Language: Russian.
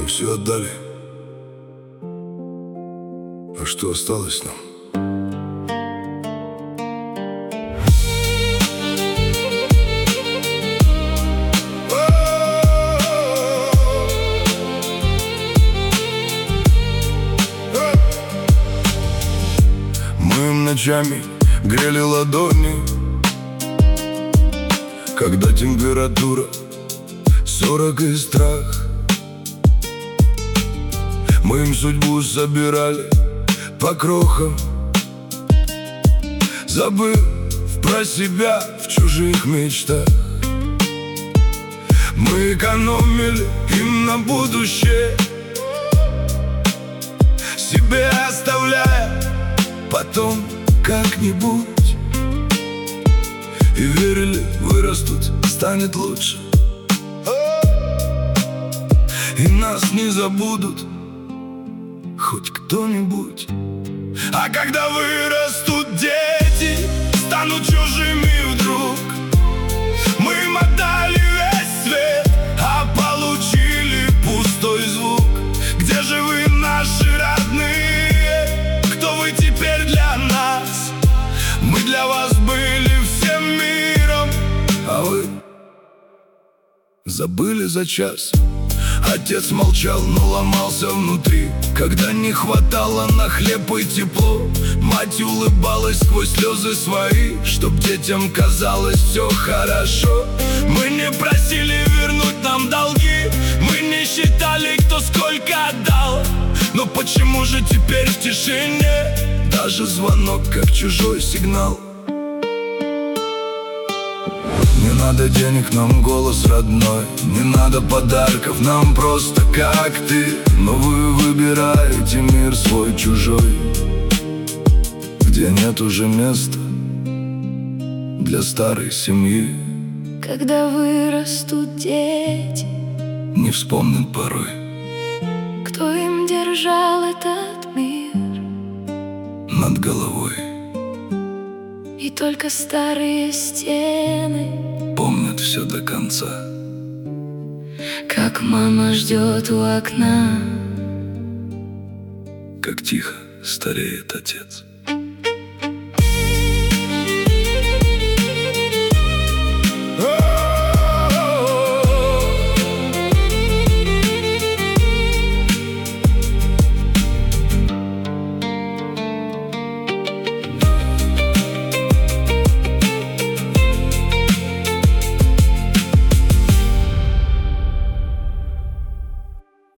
Мы все отдали. А что осталось нам? Мы им ночами грели ладони, когда температура 40 и страх. Мы им судьбу собирали по крохам, забыв про себя в чужих мечтах. Мы экономили им на будущее, себе оставляя потом как-нибудь. И верили, вырастут, станет лучше, и нас не забудут хоть кто-нибудь. А когда вырастут дети, станут чужими вдруг, мы им отдали весь свет, а получили пустой звук. Где же вы, наши родные? Кто вы теперь для нас? Мы для вас были всем миром, а вы забыли за час. Отец молчал, но ломался внутри, когда не хватало на хлеб и тепло. Мать улыбалась сквозь слезы свои, чтоб детям казалось все хорошо. Мы не просили вернуть нам долги, мы не считали, кто сколько отдал. Но почему же теперь в тишине даже звонок как чужой сигнал? Не надо денег, нам голос родной, не надо подарков, нам просто как ты. Но вы выбираете мир свой чужой, где нет уже места для старой семьи. Когда вырастут дети, не вспомнят порой, кто им держал этот мир над головой. И только старые стены помнят все до конца, как мама ждет у окна, как тихо стареет отец.